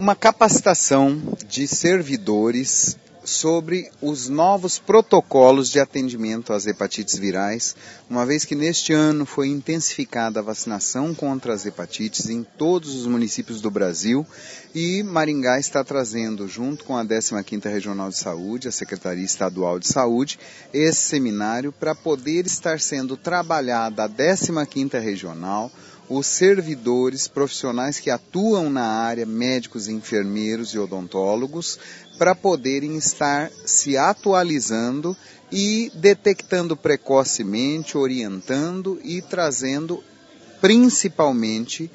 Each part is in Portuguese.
Uma capacitação de servidores sobre os novos protocolos de atendimento às hepatites virais, uma vez que neste ano foi intensificada a vacinação contra as hepatites em todos os municípios do Brasil e Maringá está trazendo, junto com a 15ª Regional de Saúde, a Secretaria Estadual de Saúde, esse seminário para poder estar sendo trabalhada a 15ª Regional, os servidores profissionais que atuam na área, médicos, enfermeiros e odontólogos, para poderem estar se atualizando e detectando precocemente, orientando e trazendo principalmente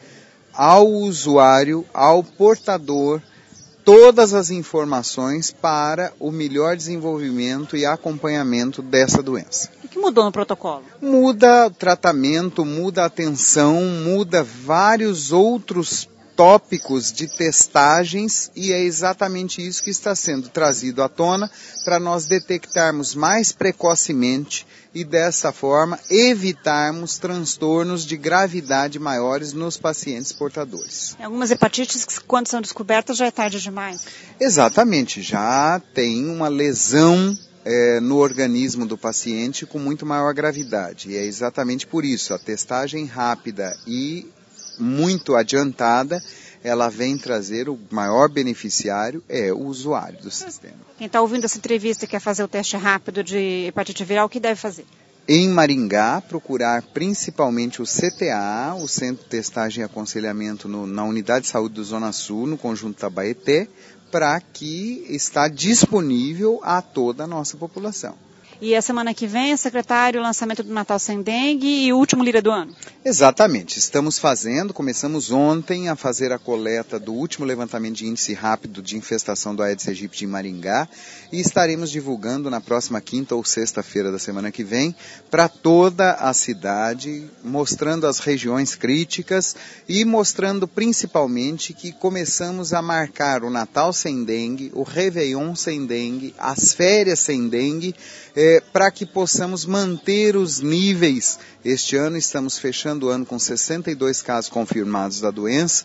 ao usuário, ao portador, todas as informações para o melhor desenvolvimento e acompanhamento dessa doença. O que mudou no protocolo? Muda o tratamento, muda a atenção, muda vários outros tópicos de testagens e é exatamente isso que está sendo trazido à tona para nós detectarmos mais precocemente e dessa forma evitarmos transtornos de gravidade maiores nos pacientes portadores. Em algumas hepatites, quando são descobertas, já é tarde demais. Exatamente, já tem uma lesão no organismo do paciente com muito maior gravidade. E é exatamente por isso, a testagem rápida e muito adiantada, ela vem trazer o maior beneficiário, é o usuário do sistema. Quem está ouvindo essa entrevista e quer fazer o teste rápido de hepatite viral, o que deve fazer? Em Maringá, procurar principalmente o CTA, o Centro de Testagem e Aconselhamento na Unidade de Saúde do Zona Sul, no Conjunto Tabaeté, para que está disponível a toda a nossa população. E a semana que vem, secretário, o lançamento do Natal Sem Dengue e o último Lira do ano? Exatamente, começamos ontem a fazer a coleta do último levantamento de índice rápido de infestação do Aedes aegypti em Maringá e estaremos divulgando na próxima quinta ou sexta-feira da semana que vem para toda a cidade, mostrando as regiões críticas e mostrando principalmente que começamos a marcar o Natal sem dengue, o Réveillon sem dengue, as férias sem dengue, para que possamos manter os níveis. Este ano estamos fechando o ano com 62 casos confirmados da doença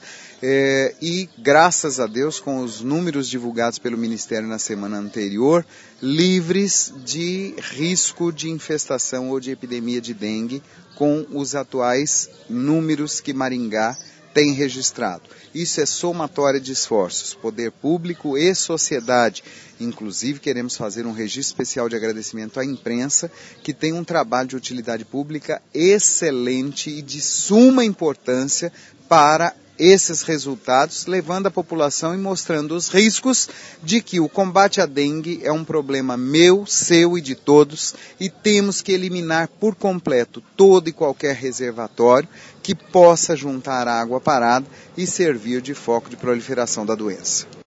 e, graças a Deus, com os números divulgados pelo Ministério na semana anterior, livres de risco de infestação ou de epidemia de dengue com os atuais números que Maringá tem registrado. Isso é somatória de esforços, poder público e sociedade. Inclusive, queremos fazer um registro especial de agradecimento à imprensa, que tem um trabalho de utilidade pública excelente e de suma importância para esses resultados, levando a população e mostrando os riscos de que o combate à dengue é um problema meu, seu e de todos, e temos que eliminar por completo todo e qualquer reservatório que possa juntar água parada e servir de foco de proliferação da doença.